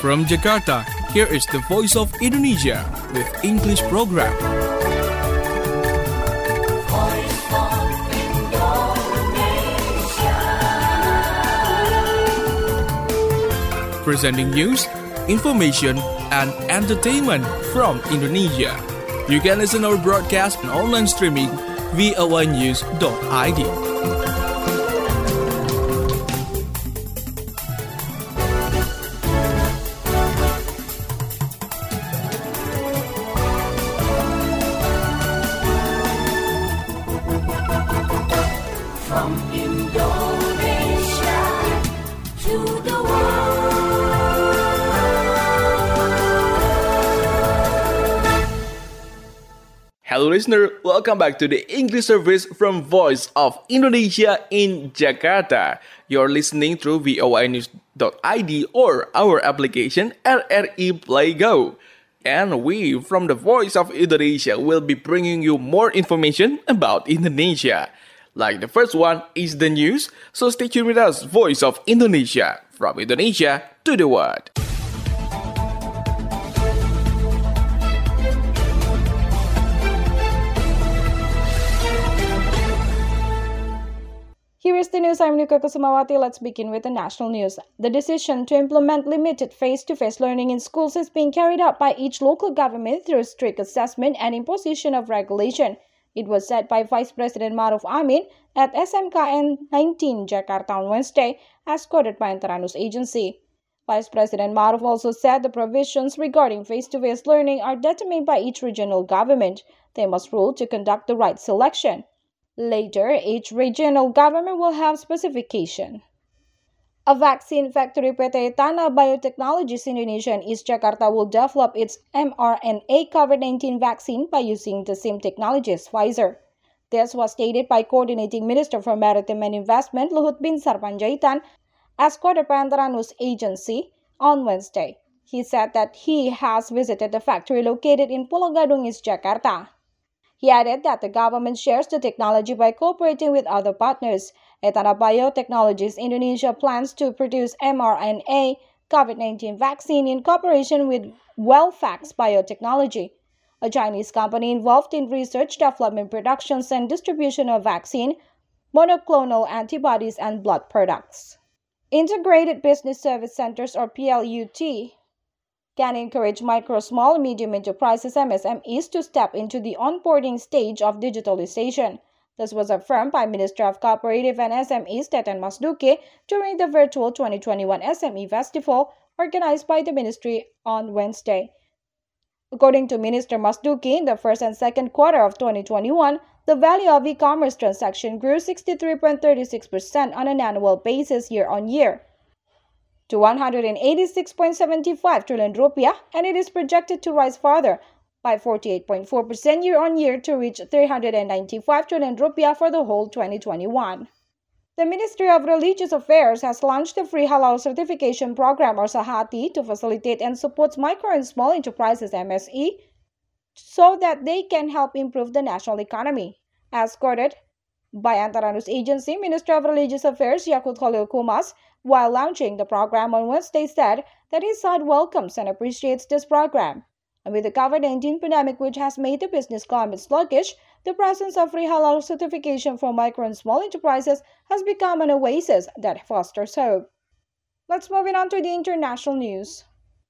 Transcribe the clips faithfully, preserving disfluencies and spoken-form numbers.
From Jakarta, here is the Voice of Indonesia with English program. Voice of Indonesia. Presenting news, information, and entertainment from Indonesia. You can listen our broadcast and online streaming v o a news dot i d. From Indonesia to the Hello listener, welcome back to the English service from Voice of Indonesia in Jakarta. You're listening through v o a news dot i d or our application R R I Play Go. And we from the Voice of Indonesia will be bringing you more information about Indonesia. Like the first one is the news, so stay tuned with us, Voice of Indonesia, from Indonesia to the world. Here is the news. I'm Nika Kusumawati. Let's begin with the national news. The decision to implement limited face-to-face learning in schools is being carried out by each local government through strict assessment and imposition of regulation. It was said by Vice President Maruf Amin at S M K N nineteen Jakarta on Wednesday, as quoted by Antara News Agency. Vice President Maruf also said the provisions regarding face-to-face learning are determined by each regional government. They must rule to conduct the right selection. Later, each regional government will have specification. A vaccine factory P T Tana Biotechnologies Indonesia in East Jakarta will develop its mRNA COVID nineteen vaccine by using the same technology as Pfizer. This was stated by Coordinating Minister for Maritime and Investment Luhut Binsar Panjaitan, as quoted by Antara News Agency on Wednesday. He said that he has visited the factory located in Pulau Gadung, East Jakarta. He added that the government shares the technology by cooperating with other partners. Etana Biotechnologies Indonesia plans to produce mRNA COVID nineteen vaccine in cooperation with Wellfax Biotechnology, a Chinese company involved in research, development, production, and distribution of vaccine, monoclonal antibodies, and blood products. Integrated Business Service Centers, or P L U T, can encourage micro, small, and medium enterprises M S M Es to step into the onboarding stage of digitalization. This was affirmed by Minister of Cooperative and S M Es Teten Masduki during the virtual twenty twenty-one S M E Festival organized by the ministry on Wednesday. According to Minister Masduki, in the first and second quarter of twenty twenty-one, the value of e-commerce transaction grew sixty-three point three six percent on an annual basis year-on-year to one hundred eighty-six point seven five trillion rupiah, and it is projected to rise further by forty-eight point four percent year-on-year to reach three hundred ninety-five trillion rupiah for the whole twenty twenty-one. The Ministry of Religious Affairs has launched the free halal certification program, or Sahati, to facilitate and support micro and small enterprises M S E so that they can help improve the national economy. As quoted by Antara News Agency, Minister of Religious Affairs Yakut Khalil Kumas, while launching the program on Wednesday, said that his side welcomes and appreciates this program. And with the COVID nineteen pandemic, which has made the business climate sluggish, the presence of free halal certification for micro and small enterprises has become an oasis that fosters hope. Let's move on to the international news.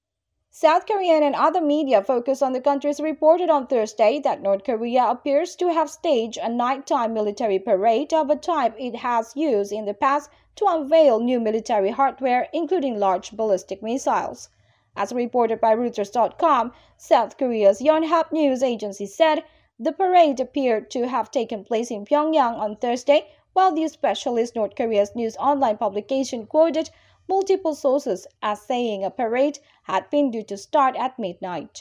South Korean and other media focused on the country's reported on Thursday that North Korea appears to have staged a nighttime military parade of a type it has used in the past to unveil new military hardware, including large ballistic missiles. As reported by Reuters dot com, South Korea's Yonhap News Agency said the parade appeared to have taken place in Pyongyang on Thursday, while the specialist North Korea's news online publication quoted multiple sources as saying a parade had been due to start at midnight.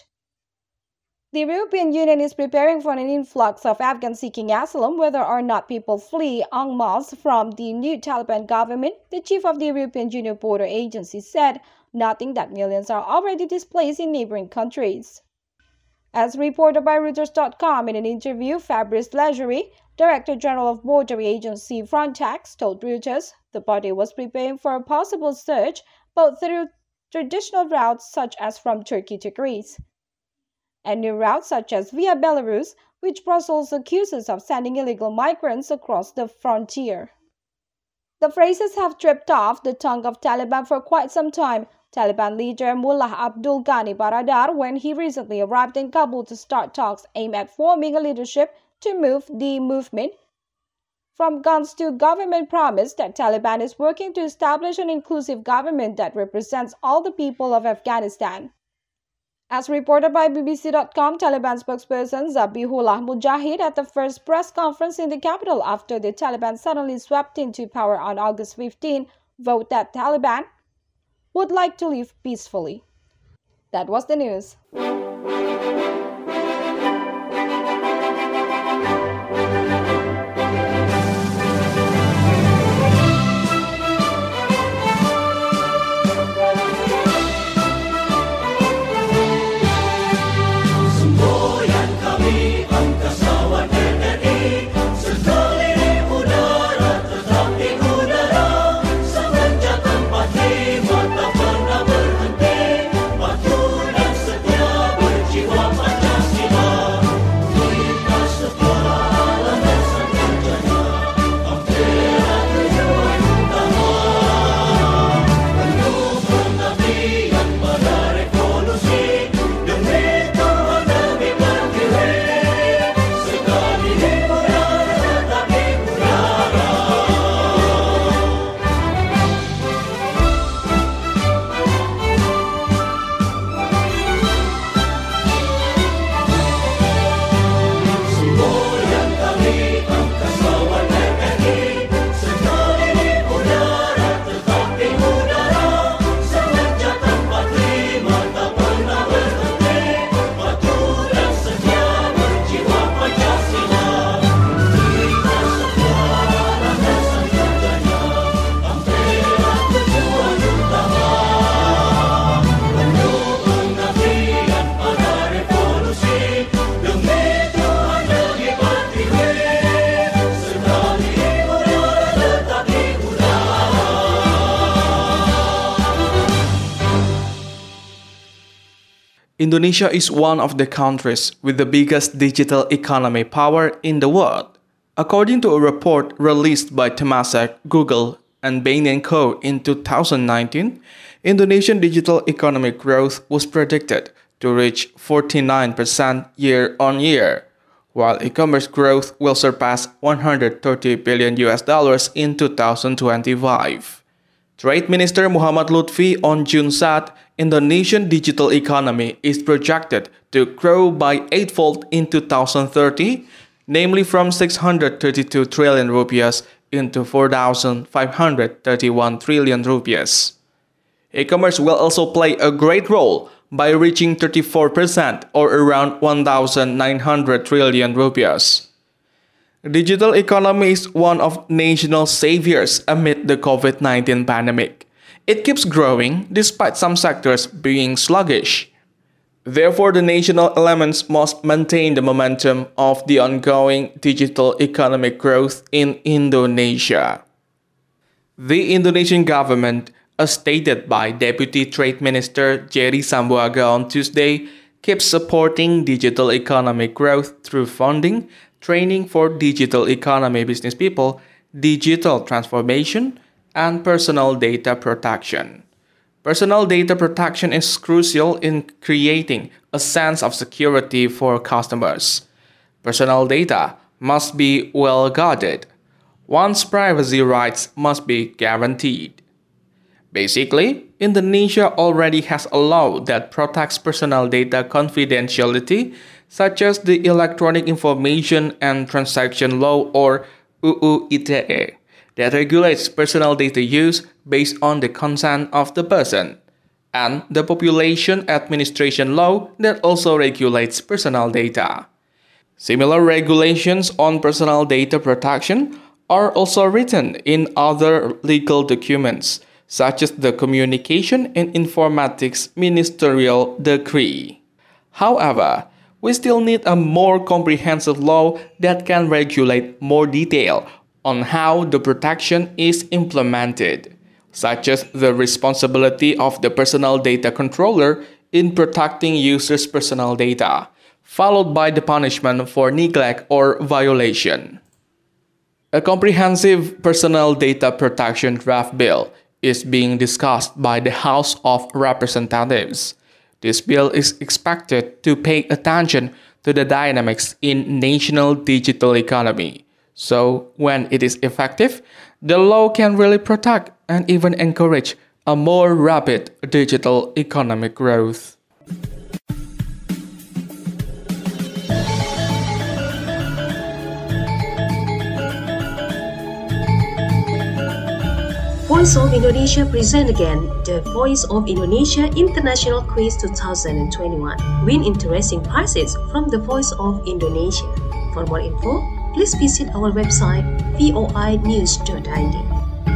The European Union is preparing for an influx of Afghans seeking asylum, whether or not people flee en masse from the new Taliban government, the chief of the European Union Border Agency said, noting that millions are already displaced in neighboring countries. As reported by Reuters dot com in an interview, Fabrice Leggeri, Director General of Border Agency Frontex, told Reuters the body was preparing for a possible surge both through traditional routes such as from Turkey to Greece, and new routes such as via Belarus, which Brussels accuses of sending illegal migrants across the frontier. The phrases have tripped off the tongue of Taliban for quite some time. Taliban leader Mullah Abdul Ghani Baradar, when he recently arrived in Kabul to start talks aimed at forming a leadership to move the movement from guns to government, promised that Taliban is working to establish an inclusive government that represents all the people of Afghanistan. As reported by B B C dot com, Taliban spokesperson Zabihullah Mujahid at the first press conference in the capital after the Taliban suddenly swept into power on August fifteenth, vowed that Taliban would like to live peacefully. That was the news. Indonesia is one of the countries with the biggest digital economy power in the world. According to a report released by Temasek, Google, and Bain and Co. in two thousand nineteen, Indonesian digital economic growth was predicted to reach forty-nine percent year-on-year, while e-commerce growth will surpass one hundred thirty billion U S dollars in two thousand twenty-five. Trade Minister Muhammad Lutfi on June said Indonesian digital economy is projected to grow by eightfold in two thousand thirty, namely from six hundred thirty-two trillion rupiahs into four thousand five hundred thirty-one trillion rupiahs. E-commerce will also play a great role by reaching thirty-four percent or around one thousand nine hundred trillion rupiahs. Digital economy is one of national saviors amid the COVID nineteen pandemic. It keeps growing despite some sectors being sluggish. Therefore, the national elements must maintain the momentum of the ongoing digital economic growth in Indonesia. The Indonesian government, as stated by Deputy Trade Minister Jerry Sambuaga on Tuesday, keeps supporting digital economic growth through funding, training for digital economy business people, digital transformation, and personal data protection. Personal data protection is crucial in creating a sense of security for customers. Personal data must be well guarded. One's privacy rights must be guaranteed. Basically, Indonesia already has a law that protects personal data confidentiality, such as the Electronic Information and Transaction Law or U U I T E, that regulates personal data use based on the consent of the person, and the Population Administration Law that also regulates personal data. Similar regulations on personal data protection are also written in other legal documents, such as the Communication and Informatics Ministerial Decree. However, we still need a more comprehensive law that can regulate more detail on how the protection is implemented. such as the responsibility of the personal data controller in protecting users' personal data, followed by the punishment for neglect or violation. A comprehensive personal data protection draft bill is being discussed by the House of Representatives. This bill is expected to pay attention to the dynamics in national digital economy. So, when it is effective, the law can really protect and even encourage a more rapid digital economic growth. Voice of Indonesia present again the Voice of Indonesia International Quiz twenty twenty-one. Win interesting prizes from the Voice of Indonesia. For more info, please visit our website v o i news dot i d.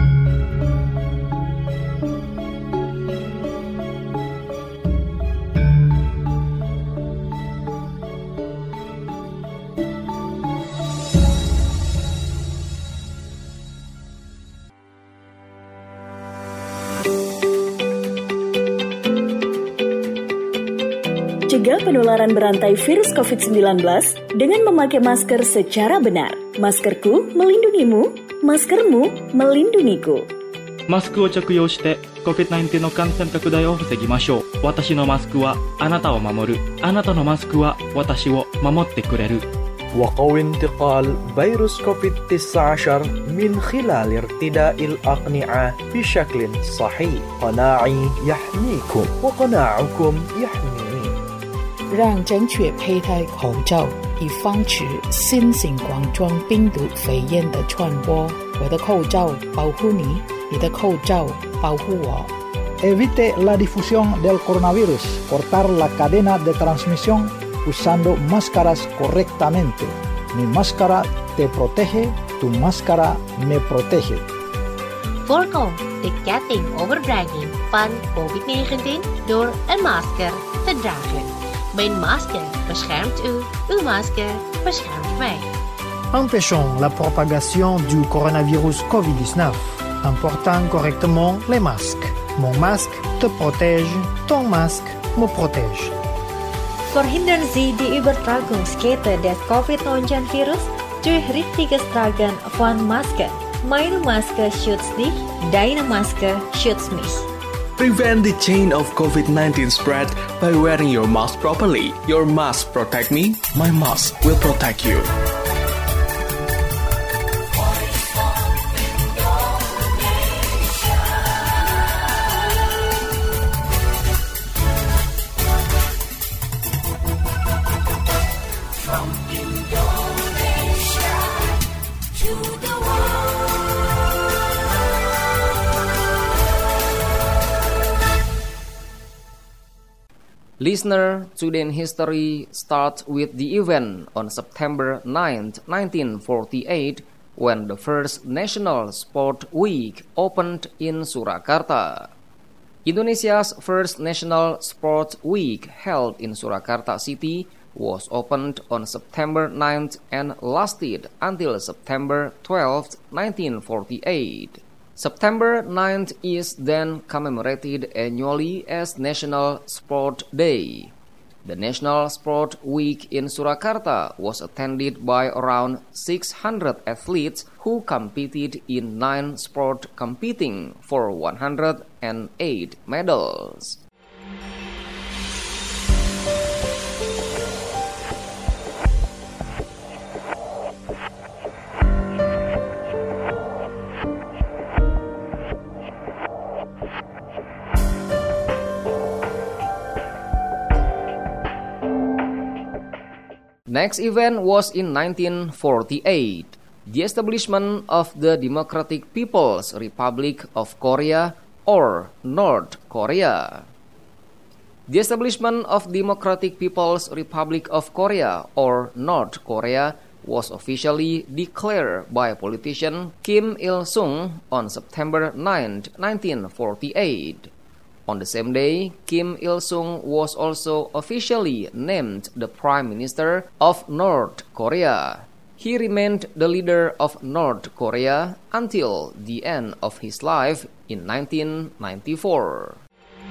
Cegah penularan berantai virus covid sembilan belas dengan memakai masker secara benar. Maskerku melindungimu, maskermu melindungiku. マスクを着用して コビッドナインティーン の感染拡大を防ぎましょう。私のマスクはあなたを守る。あなたのマスクは私を守ってくれる。 وقوي انتقال فيروس كوفيد تسعة عشر من خلال ارتداء الأقنعة بشكل صحيح. قناعي يحميكم وقناعكم يحميني. 让正确佩戴口罩，以防止新型冠状病毒肺炎的传播。我的口罩保护你，你的口罩保护我。 Evite la difusión del coronavirus. Cortar la cadena de transmisión usando máscaras correctamente. Mi máscara te protege, tu máscara me protege. Voorkom de ketting overbrenging van covid negentien door een masker te dragen. Mijn masker beschermt u, uw masker beschermt mij. Empêchons la propagation du coronavirus covid dix-neuf en portant correctement les masques. Mon masque te protège, ton masque me protège. Verhindern Sie die Übertragungskette des covid neunzehn virus durch richtiges Tragen von Masken. Meine Maske schützt dich, deine Maske schützt mich. Prevent the chain of covid nineteen spread by wearing your mask properly. Your mask protect me, my mask will protect you. From Indonesia to the Listener, today in history starts with the event on September ninth, nineteen forty-eight, when the first National Sport Week opened in Surakarta. Indonesia's first National Sport Week, held in Surakarta City, was opened on September ninth and lasted until September twelfth, nineteen forty-eight. September ninth is then commemorated annually as National Sport Day. The National Sport Week in Surakarta was attended by around six hundred athletes who competed in nine sports, competing for one hundred eight medals. Next event was in nineteen forty-eight, the establishment of the Democratic People's Republic of Korea, or North Korea. The establishment of Democratic People's Republic of Korea, or North Korea, was officially declared by politician Kim Il-sung on September ninth, nineteen forty-eight. On the same day, Kim Il-sung was also officially named the Prime Minister of North Korea. He remained the leader of North Korea until the end of his life in nineteen ninety-four.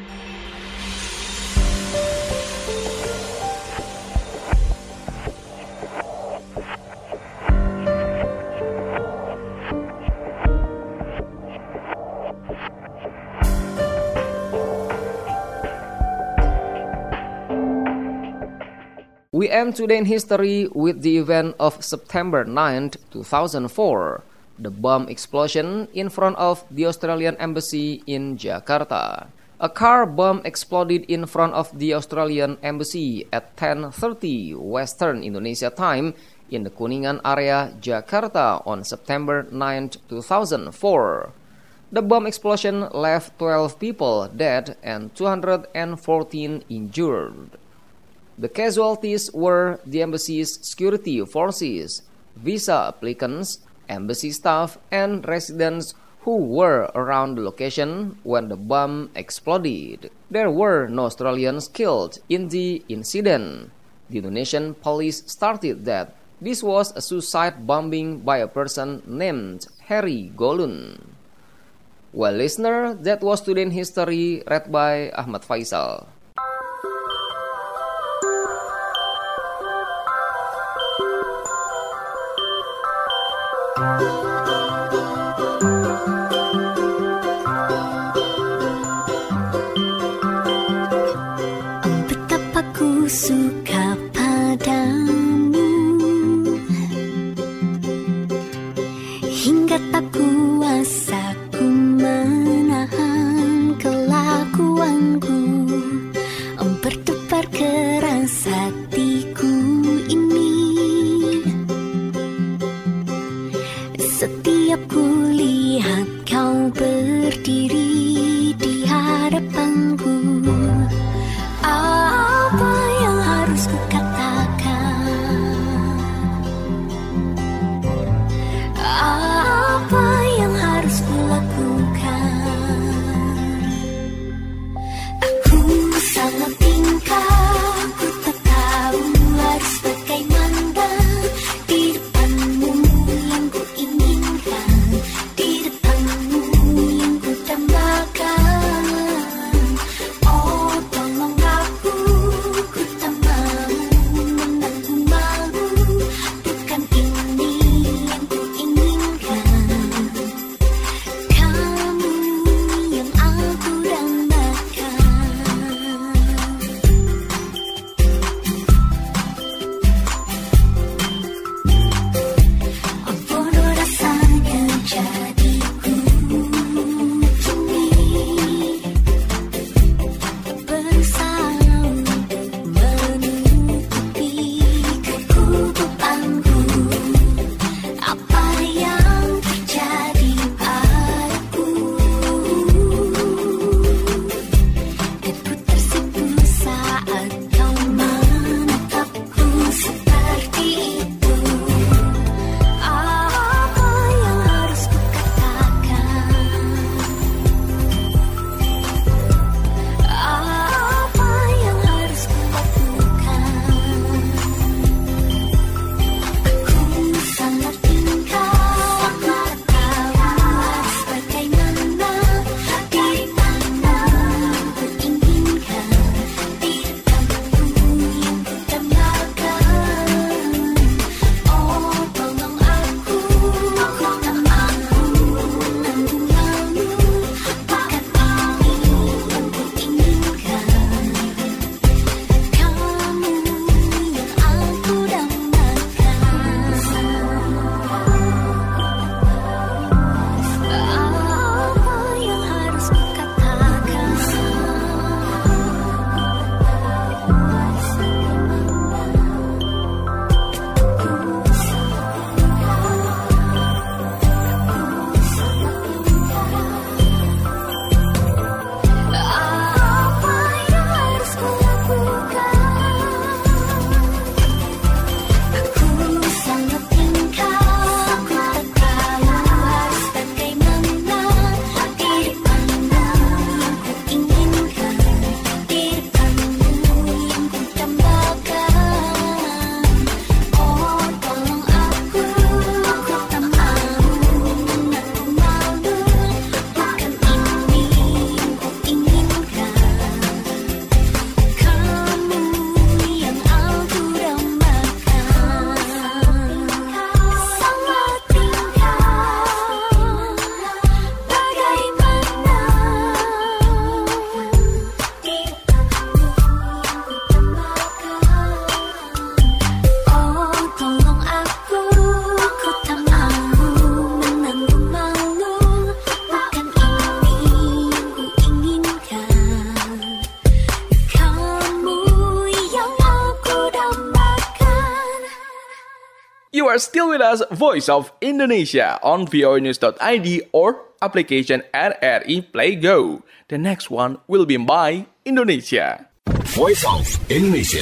We end today in history with the event of September ninth, two thousand four, the bomb explosion in front of the Australian Embassy in Jakarta. A car bomb exploded in front of the Australian Embassy at ten thirty Western Indonesia time in the Kuningan area, Jakarta on September ninth, two thousand four. The bomb explosion left twelve people dead and two hundred fourteen injured. The casualties were the embassy's security forces, visa applicants, embassy staff, and residents who were around the location when the bomb exploded. There were no Australians killed in the incident. The Indonesian police stated that this was a suicide bombing by a person named Harry Golun. Well, listener, that was Today in History, read by Ahmad Faisal. Betapa ku suka padamu, hingga tak kuasa ku menahan kelakuanku, berdebar keras hatiku ini. Setiap ku lihat kau berdiri di hadapanku, apa yang harus ku katakan? Apa yang harus ku lakukan? Aku salah tingkah, ku tak tahu harus bagaimana di depanmu yang ku inginkan. are still with us, Voice of Indonesia on V O A News dot I D or application R R I Play Go. The next one will be by Indonesia. Voice of Indonesia.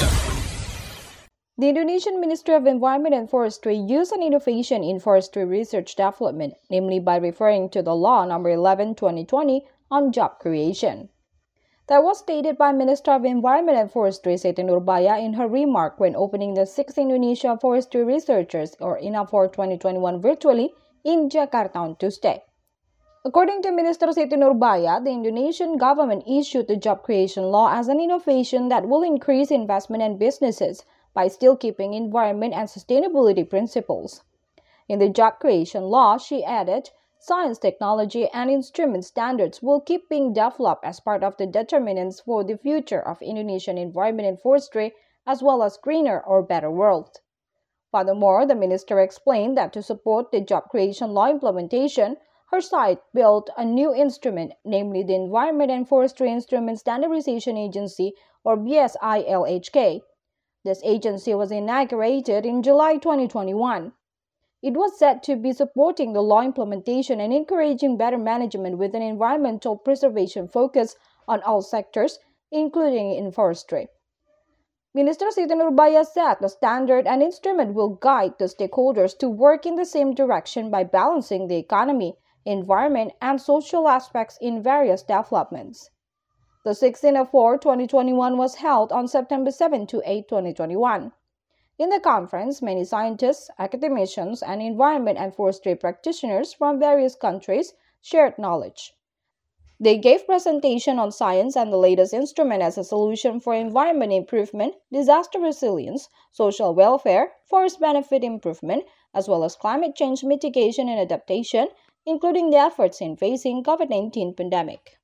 The Indonesian Ministry of Environment and Forestry used an innovation in forestry research development, namely by referring to the Law Number eleven twenty twenty on job creation. That was stated by Minister of Environment and Forestry Siti Nurbaya in her remark when opening the sixth Indonesia Forestry Researchers or INAFOR twenty twenty-one virtually in Jakarta on Tuesday. According to Minister Siti Nurbaya, the Indonesian government issued the job creation law as an innovation that will increase investment and businesses by still keeping environment and sustainability principles. In the job creation law, she added, science, technology, and instrument standards will keep being developed as part of the determinants for the future of Indonesian environment and forestry, as well as greener or better world. Furthermore, the minister explained that to support the job creation law implementation, her site built a new instrument, namely the Environment and Forestry Instrument Standardization Agency, or B S I L H K. This agency was inaugurated in July twenty twenty-one. It was said to be supporting the law implementation and encouraging better management with an environmental preservation focus on all sectors, including in forestry. Minister Siti Nurbaya said the standard and instrument will guide the stakeholders to work in the same direction by balancing the economy, environment, and social aspects in various developments. The sixth INAFOR twenty twenty-one was held on September seventh to eighth, twenty twenty-one. In the conference, many scientists, academicians, and environment and forestry practitioners from various countries shared knowledge. They gave presentation on science and the latest instrument as a solution for environment improvement, disaster resilience, social welfare, forest benefit improvement, as well as climate change mitigation and adaptation, including the efforts in facing COVID nineteen pandemic.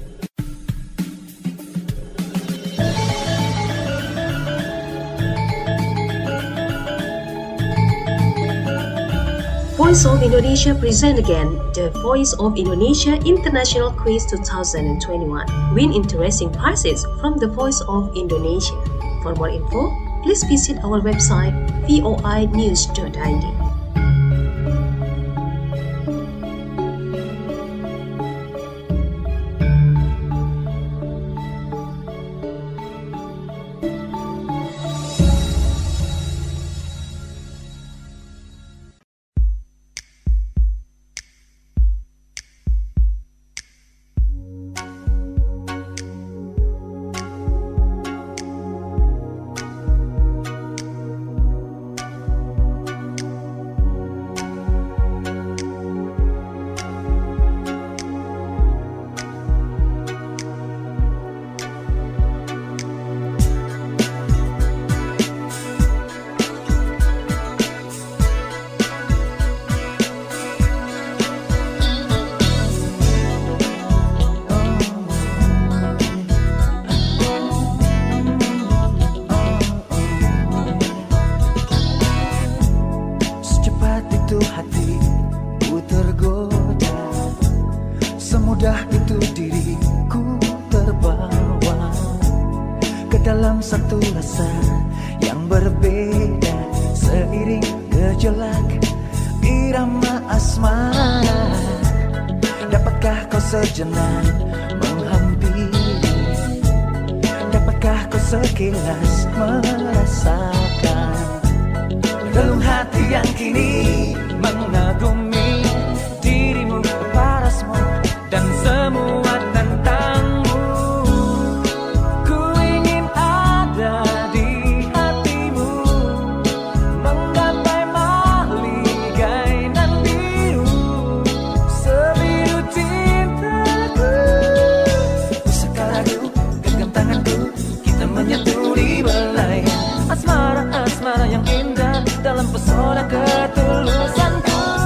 Voice of Indonesia present again the Voice of Indonesia International Quiz twenty twenty-one. Win interesting prizes from the Voice of Indonesia. For more info, please visit our website V O A News dot I D. Semudah itu diriku terbawa ke dalam satu rasa yang berbeda, seiring gejolak irama asmara. Dapatkah kau sejenak menghampiri? Dapatkah kau sekilas merasakan relung hati yang kini mengagumi dirimu, parasmu, dan semua tentangmu? Ku ingin ada di hatimu, menggapai mahligai nan biru, sebiru cintaku. Bisakah ragu, genggam tanganku, kita menyatu di belai asmara-asmara yang indah dalam pesona ketulusanku.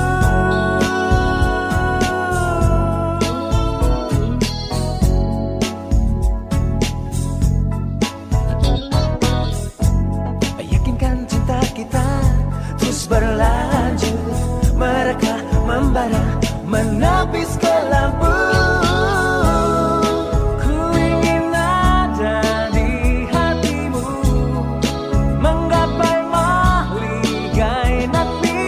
Berlanjut, mereka membara, menapis ke lampu. Ku ingin ada di hatimu, menggapai mahligai nan biru,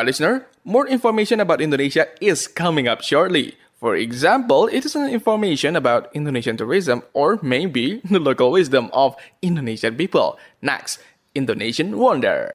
Alright, listener, more information about Indonesia is coming up shortly. For example, it is an information about Indonesian tourism or maybe the local wisdom of Indonesian people. Next, Indonesian Wonder.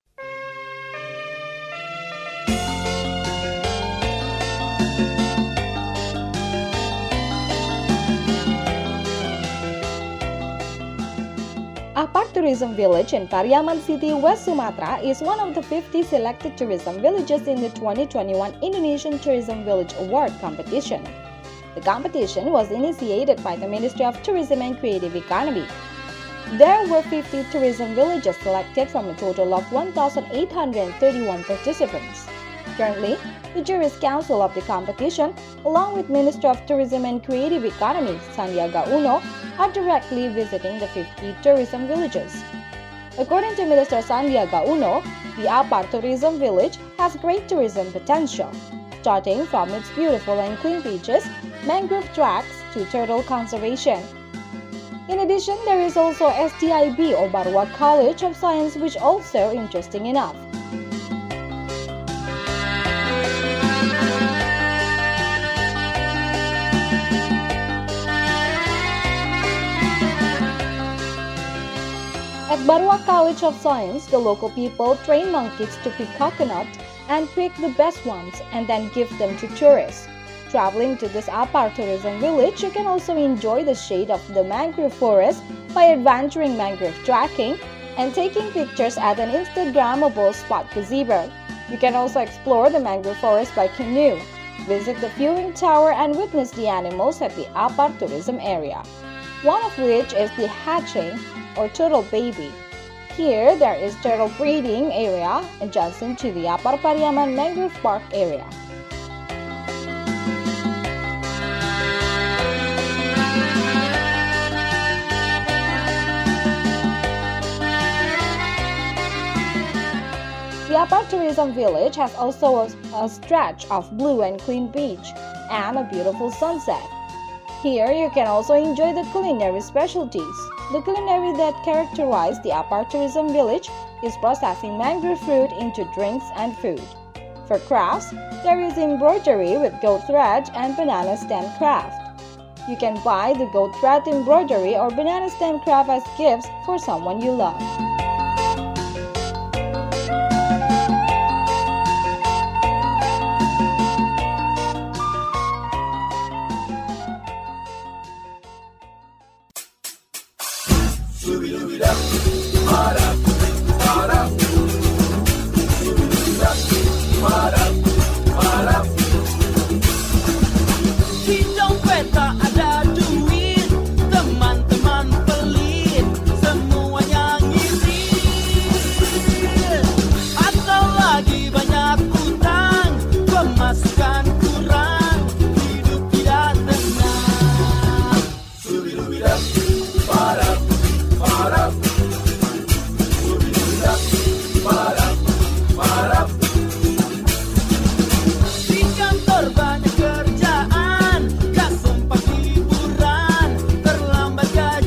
Apar Tourism Village in Pariaman City, West Sumatra is one of the fifty selected tourism villages in the twenty twenty-one Indonesian Tourism Village Award competition. The competition was initiated by the Ministry of Tourism and Creative Economy. There were fifty tourism villages selected from a total of one thousand eight hundred thirty-one participants. Currently, the Juris Council of the competition, along with Minister of Tourism and Creative Economy Sandiaga Uno, are directly visiting the fifty tourism villages. According to Minister Sandiaga Uno, the Apar Tourism Village has great tourism potential, starting from its beautiful and clean beaches, mangrove tracks to turtle conservation. In addition, there is also S T I B or Barua College of Science, which also interesting enough. At Barua College of Science, the local people train monkeys to pick coconut and pick the best ones and then give them to tourists. Traveling to this Apar Tourism Village, you can also enjoy the shade of the mangrove forest by adventuring mangrove trekking and taking pictures at an Instagrammable spot gazebo. You can also explore the mangrove forest by canoe, visit the viewing tower and witness the animals at the Apar tourism area, one of which is the hatching or turtle baby. Here, there is turtle breeding area adjacent to the Apar Pariaman Mangrove Park area. The Apar Tourism Village has also a, a stretch of blue and clean beach and a beautiful sunset. Here, you can also enjoy the culinary specialties. The culinary that characterize the Apar Tourism Village is processing mangrove fruit into drinks and food. For crafts, there is embroidery with goat thread and banana stem craft. You can buy the goat thread embroidery or banana stem craft as gifts for someone you love. Di dompet tak ada duit, teman-teman pelit, semuanya ngirit. Atau lagi banyak utang, pemasukan kurang, hidup tidak tenang. Subi-dubi-dap, parap, parap. Subi-dubi-dap, parap, parap. Di kantor banyak kerjaan, gak sempat liburan, terlambat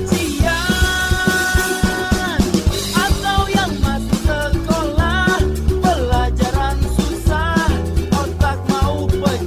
gajian. Atau yang masih sekolah, pelajaran susah, otak mau pecah.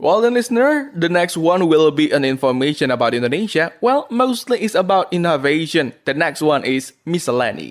Well then, listener, the next one will be an information about Indonesia. Well, mostly it's about innovation. The next one is miscellany.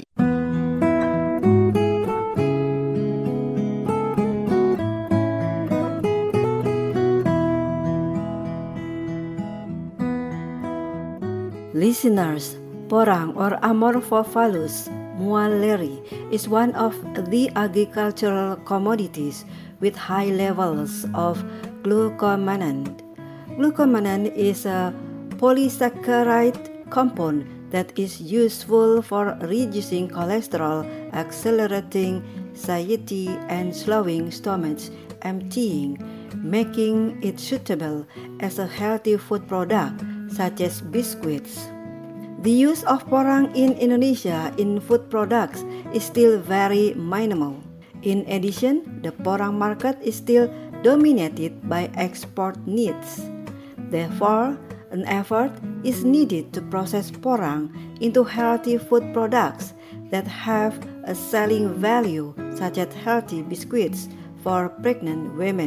Listeners, porang or Amorphophallus mualleri is one of the agricultural commodities with high levels of glucomannan. Glucomannan is a polysaccharide compound that is useful for reducing cholesterol, accelerating satiety, and slowing stomach emptying, making it suitable as a healthy food product such as biscuits. The use of porang in Indonesia in food products is still very minimal. In addition, the porang market is still dominated by export needs. Therefore, an effort is needed to process porang into healthy food products that have a selling value, such as healthy biscuits for pregnant women.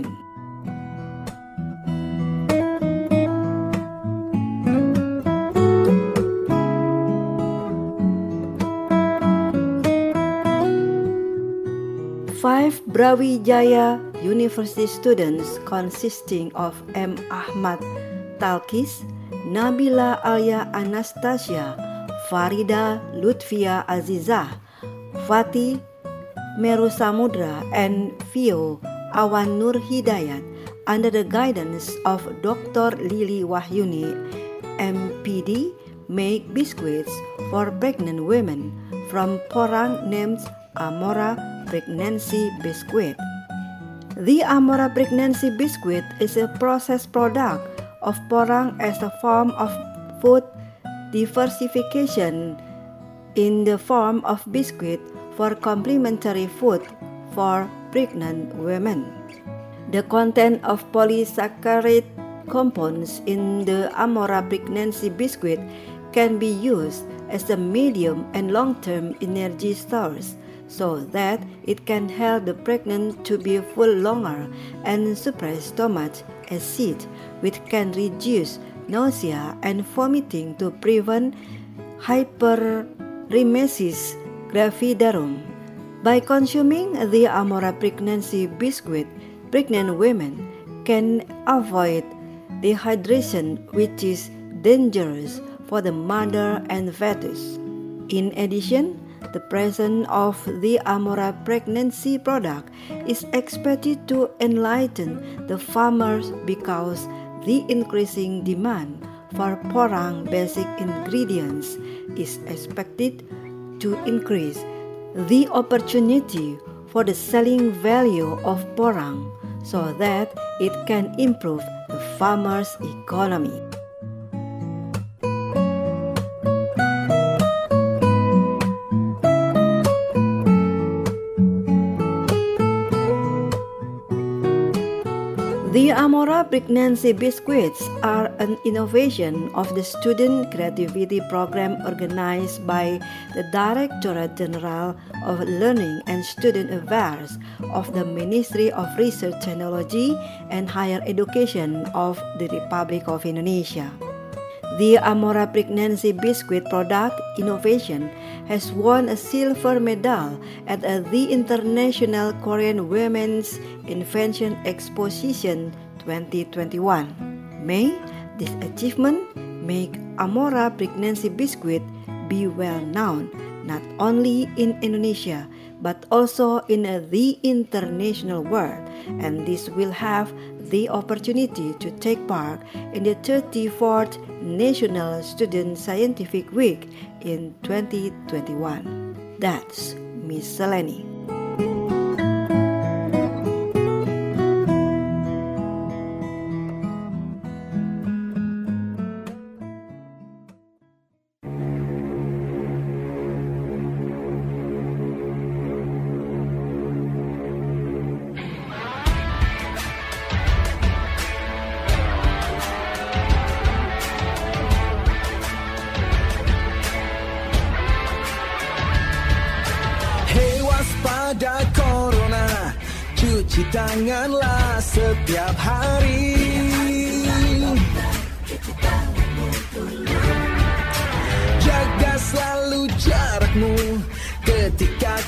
Five Brawijaya University students consisting of M. Ahmad Talkis, Nabila Alia Anastasia, Farida Lutfia Azizah, Fatih Meru Samudra, and Fio Awan Nur Hidayat, under the guidance of Doctor Lili Wahyuni, M P D, make biscuits for pregnant women from porang named Amora Pregnancy Biscuit. The Amora Pregnancy Biscuit is a processed product of porang as a form of food diversification in the form of biscuit for complementary food for pregnant women. The content of polysaccharide compounds in the Amora Pregnancy Biscuit can be used as a medium and long-term energy source, so that it can help the pregnant to be full longer and suppress stomach acid, which can reduce nausea and vomiting to prevent hyperemesis gravidarum. By consuming the Amora Pregnancy Biscuit, pregnant women can avoid dehydration, which is dangerous for the mother and fetus. In addition, the presence of the Amora Pregnancy product is expected to enlighten the farmers because the increasing demand for porang basic ingredients is expected to increase the opportunity for the selling value of porang so that it can improve the farmers' economy. The Amora Pregnancy Biscuits are an innovation of the Student Creativity Program organized by the Directorate General of Learning and Student Affairs of the Ministry of Research, Technology, and Higher Education of the Republic of Indonesia. The Amora Pregnancy Biscuit product innovation has won a silver medal at the International Korean Women's Invention Exposition twenty twenty-one. May this achievement make Amora Pregnancy Biscuit be well known not only in Indonesia but also in the international world, and this will have the opportunity to take part in the thirty-fourth National Student Scientific Week in twenty twenty-one. That's Miscellany. Waspada corona, cuci tanganlah setiap hari.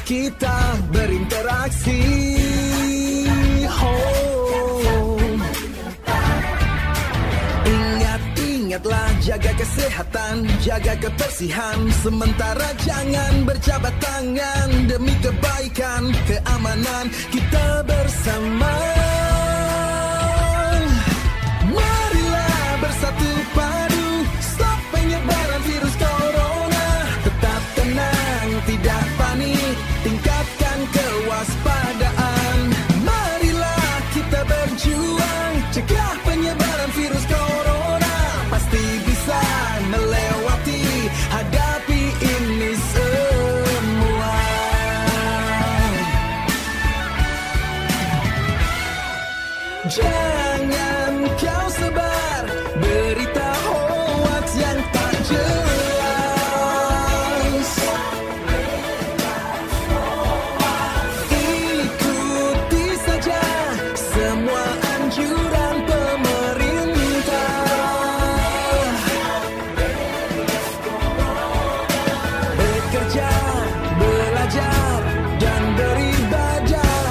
kita berinteraksi. Oh. Ingat, ingatlah jaga kesehatan, jaga kebersihan. Sementara jangan berjabat tangan demi kebaikan, keamanan kita bersama. Marilah bersatu padu, stop penyebaran virus corona. Tetap tenang, tidak panik, tingkatkan kewaspadaan. Marilah kita berjuang, cegah penyebaran virus corona. Pasti bisa melewati, hadapi ini semua. Jangan kau sebar berita hoax yang tak jelas. Ikuti saja semua anjuran pemerintah. Bekerja, belajar, dan beribadah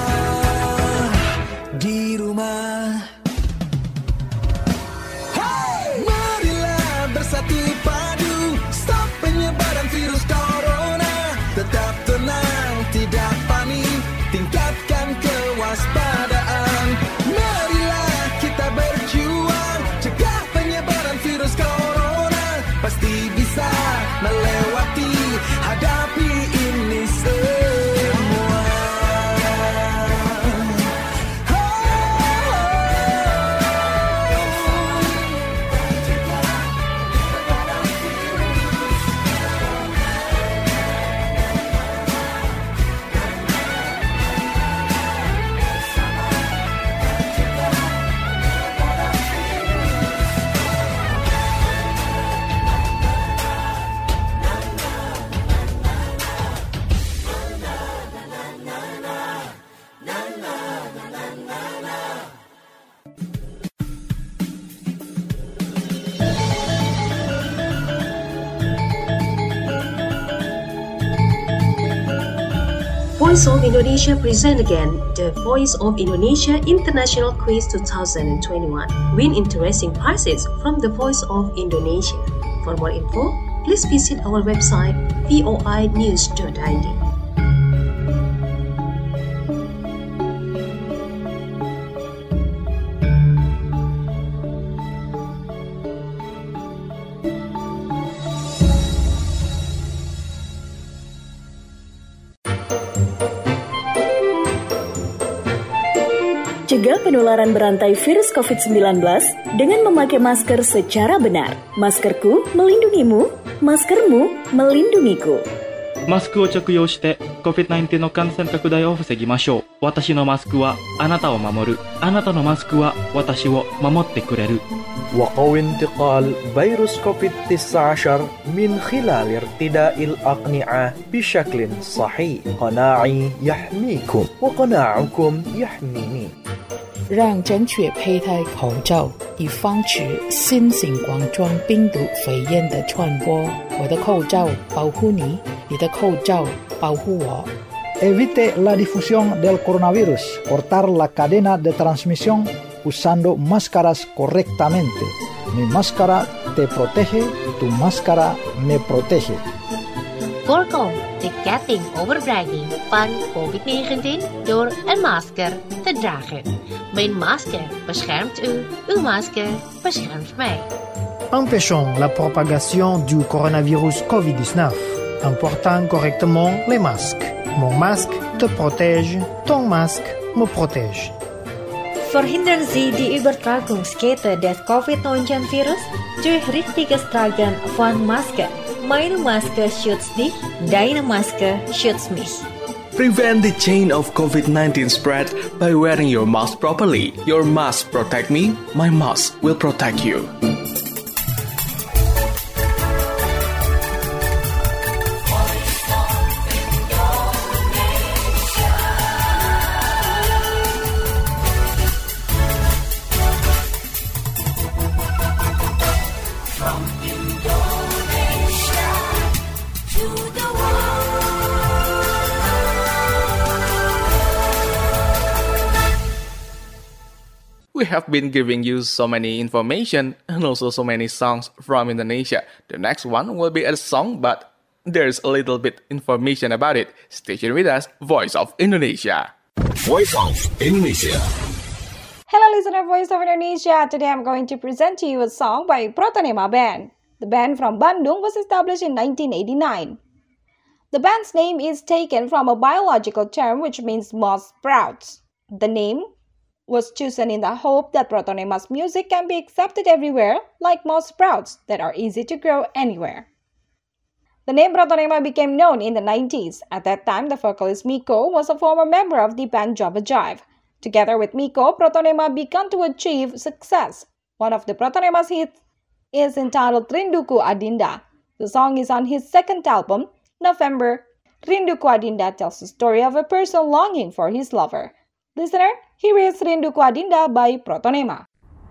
di rumah. Hey! Marilah bersatu padu, stop penyebaran virus corona. Tetap tenang, tidak panik, tingkatkan kewaspadaan. Marilah kita berjuang, cegah penyebaran virus corona. Pasti bisa melewati, hadapi ini semua. Voice of Indonesia present again the Voice of Indonesia International Quiz twenty twenty-one. Win interesting prizes from the Voice of Indonesia. For more info, please visit our website v o i news dot i d. Cegah penularan berantai virus covid sembilan belas dengan memakai masker secara benar. Maskerku melindungimu, maskermu melindungiku. マスクを着用して コビッドナインティーン の感染拡大を防ぎましょう。私のマスクはあなたを守る。あなたのマスクは私を守ってくれる。 وقوي انتقال فيروس كوفيد تسعة عشر من خلال ارتداء الأقنعة بشكل صحيح. قناعي يحميكم وقناعكم يحميني. 让正确佩戴口罩，以防止新型冠状病毒肺炎的传播。我的口罩保护你，你的口罩保护我。 Evite la difusión del coronavirus. Cortar la cadena de transmisión usando máscaras correctamente. Mi máscara te protege, tu máscara me protege. Voorkom de ketting overdraging van covid negentien door een masker te dragen. Mijn masker beschermt u, uw masker beschermt mij. Empêchons la propagation du coronavirus covid dix-neuf en portant correctement les masques. Mon masque te protège, ton masque me protège. Verhindern Sie die Übertragungskette des covid neunzehn Virus durch richtiges Tragen von Masken. Meine Maske schützt dich, deine Maske schützt mich. Prevent the chain of covid nineteen spread by wearing your mask properly. Your mask protect me, my mask will protect you. To the world. we have been giving you so many information and also so many songs from Indonesia. The next one will be a song, but there's a little bit information about it. Stay tuned with us, Voice of Indonesia. Voice of Indonesia. Hello listener Voice of Indonesia. Today I'm going to present to you a song by Protonema Band. The band from Bandung was established in nineteen eighty-nine. The band's name is taken from a biological term which means moss sprouts. The name was chosen in the hope that Protonema's music can be accepted everywhere, like moss sprouts that are easy to grow anywhere. The name Protonema became known in the nineties. At that time, the vocalist Miko was a former member of the band Java Jive. Together with Miko, Protonema began to achieve success. One of the Protonema's hits is entitled Rinduku Adinda. The song is on his second album, November. Rinduku Adinda tells the story of a person longing for his lover. Listener, here is Rinduku Adinda by Protonema.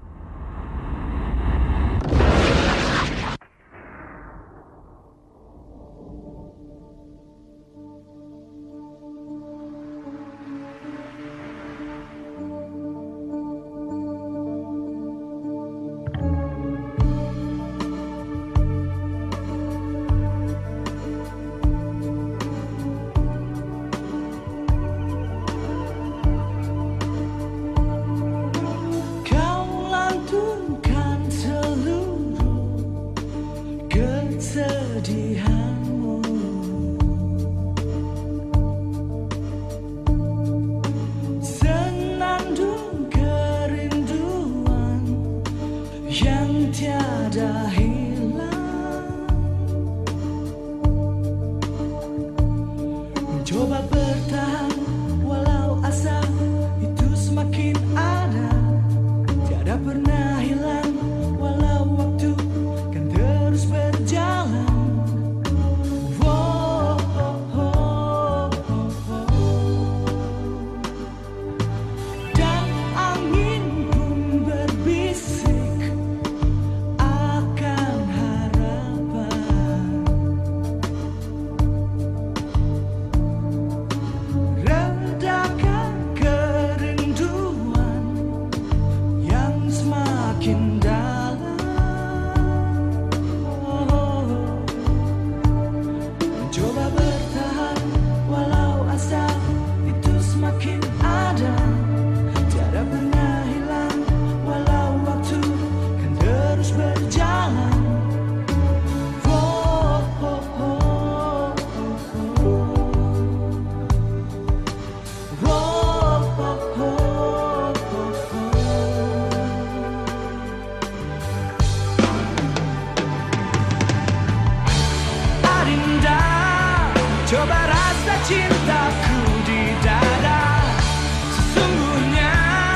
Coba rasa cintaku di dada. Sesungguhnya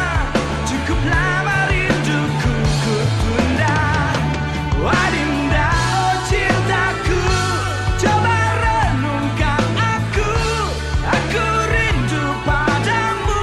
cukup lama rinduku ku tunda. Adinda, oh cintaku, coba renungkan aku. Aku rindu padamu.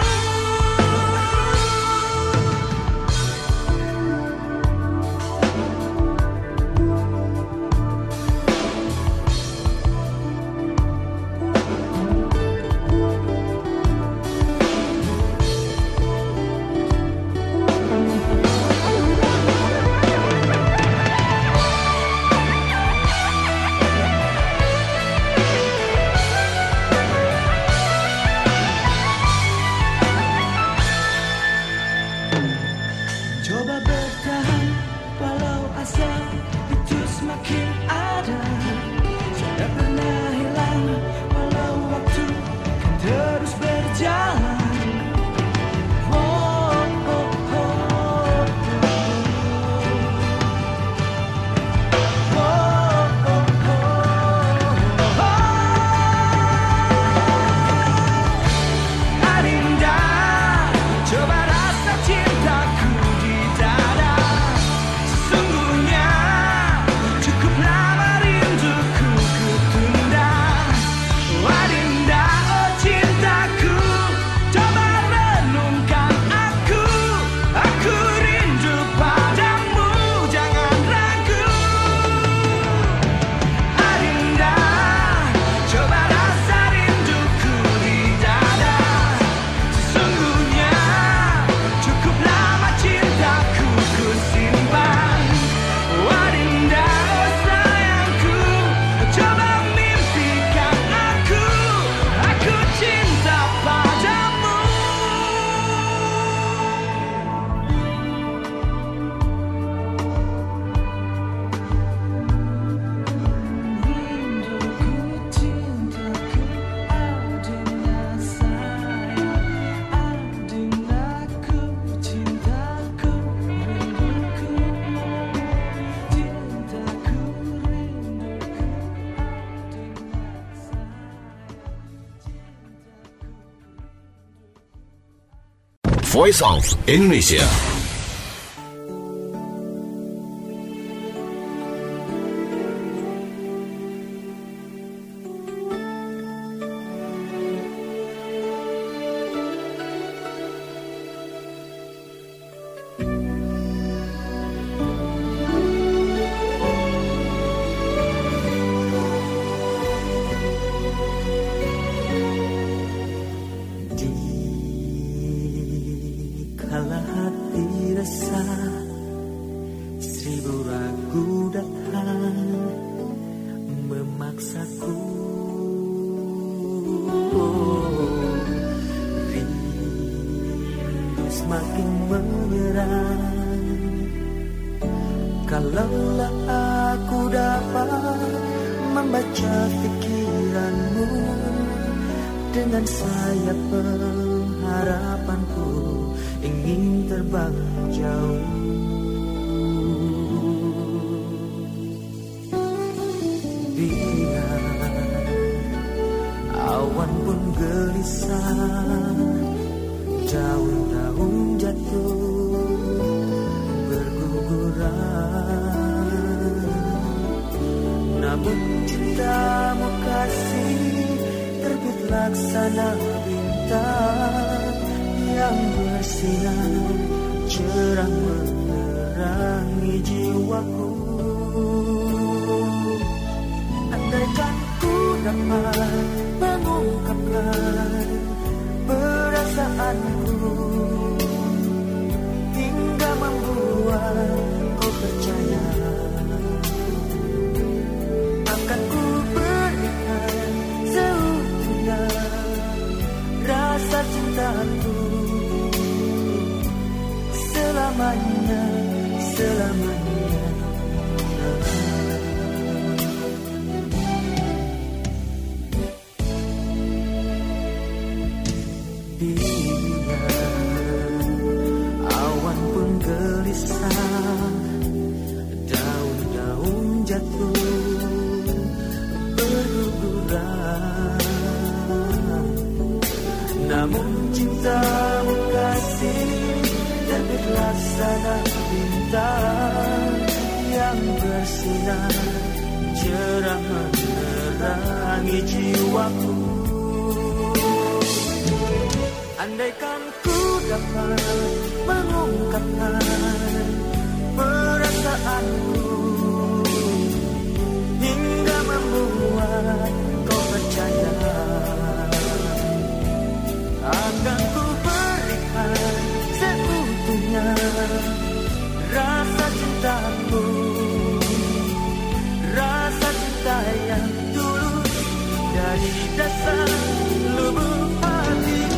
Voice of Indonesia. Kala hati resah, seribu ragu datang memaksaku. Rindu semakin menyerang. Kalaulah aku dapat membaca pikiranmu dengan sayap pengharapanku, ingin terbang jauh. Bila awan pun gelisah, daun-daun jatuh berguguran, namun cintamu kasih terbit laksana bintang yang bersinar cerah menerangi jiwaku. Andaikan ku dapat mengungkapkan perasaanku hingga membuat kau percaya, akan ku berikan seutuhnya rasa cintaku. Selamanya, selamanya. Bila awan pun gelisah, daun-daun jatuh berguguran, namun cintamu kasih terbit laksana bintang yang bersinar cerah menerangi jiwaku. Andaikan ku dapat mengungkapkan perasaanku hingga membuat kau percaya, akan ku berikan seutuhnya rasa cintaku, rasa cinta yang tulus dari dasar lubuk hatiku.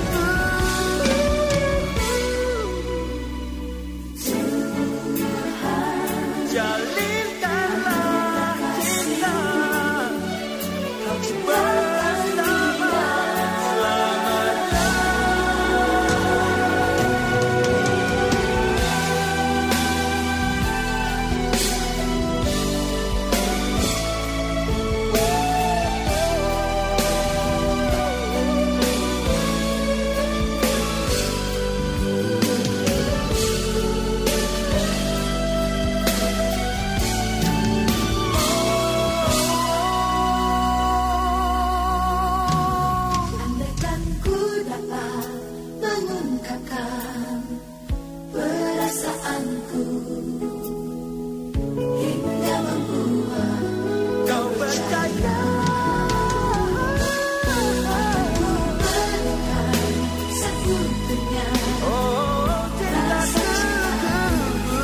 Jalinkanlah cinta kau bersama selamanya. Andaikan ku dapat mengungkapkan perasaanku hingga membuat Kau percaya, aku berikan seutuhnya oh rasa cintaku.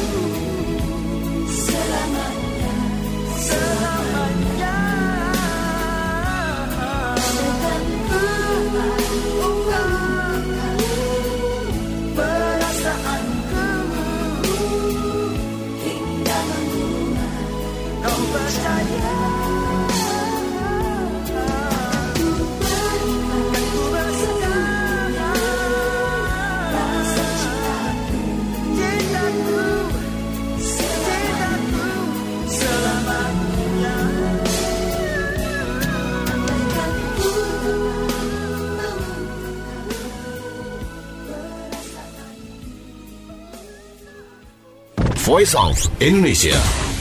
Selamanya, selamanya. andaikan ku dapat mengungkapkan Perasaanku hingga membuat kau percaya, ku berikan ku bersama rasa cintaku. cintaku, cintaku selamanya. Andaikan ku dapat mengungkapkan perasaan Voice of Indonesia.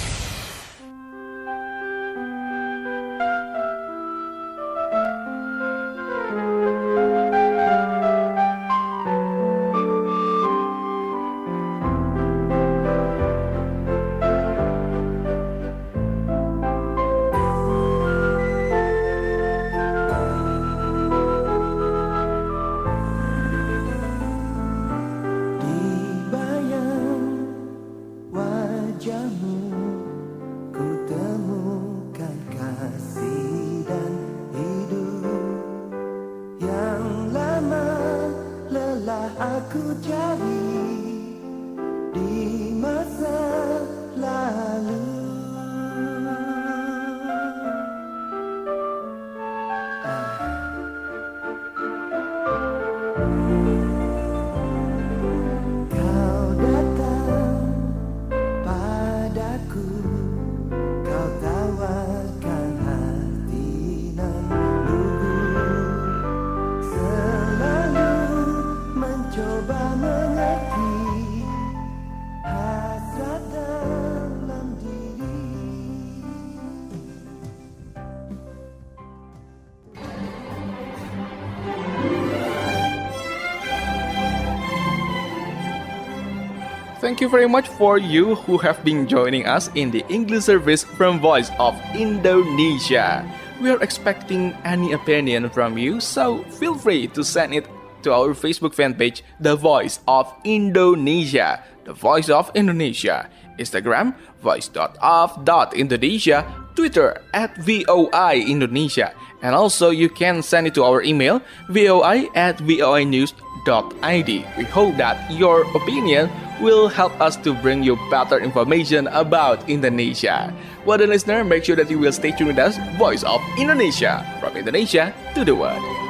Aku cari di masa lalu. Kau datang padaku, kau tawarkan hati nan lugu, selalu mencoba mengerti hasrat dalam diri. Thank you very much for you who have been joining us in the English service from Voice of Indonesia. We are expecting any opinion from you, so feel free to send it to our Facebook fan page, The Voice of Indonesia, The Voice of Indonesia, Instagram, voice dot of dot indonesia, Twitter at V O I Indonesia, and also you can send it to our email, voi at voi news dot i d. We hope that your opinion will help us to bring you better information about Indonesia. Well, then, listener, make sure that you will stay tuned with us, Voice of Indonesia, from Indonesia to the world.